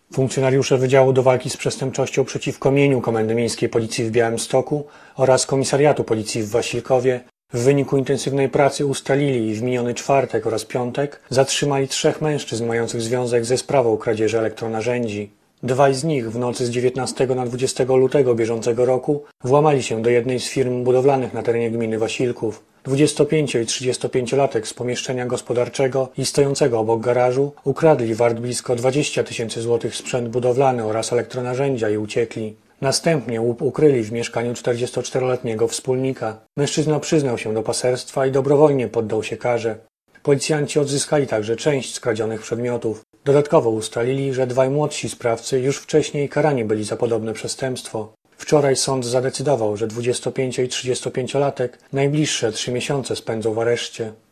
Funkcjonariusze Wydziału do Walki z Przestępczością przeciwko Mieniu Komendy Miejskiej Policji w Białymstoku oraz Komisariatu Policji w Wasilkowie w wyniku intensywnej pracy ustalili i w miniony czwartek oraz piątek zatrzymali 3 mężczyzn mających związek ze sprawą kradzieży elektronarzędzi. 2 z nich w nocy z 19 na 20 lutego bieżącego roku włamali się do jednej z firm budowlanych na terenie gminy Wasilków. 25 i 35-latek z pomieszczenia gospodarczego i stojącego obok garażu ukradli wart blisko 20 000 złotych sprzęt budowlany oraz elektronarzędzia i uciekli. Następnie łup ukryli w mieszkaniu 44-letniego wspólnika. Mężczyzna przyznał się do paserstwa i dobrowolnie poddał się karze. Policjanci odzyskali także część skradzionych przedmiotów. Dodatkowo ustalili, że 2 młodsi sprawcy już wcześniej karani byli za podobne przestępstwo. Wczoraj sąd zadecydował, że 25 i 35-latek najbliższe 3 miesiące spędzą w areszcie.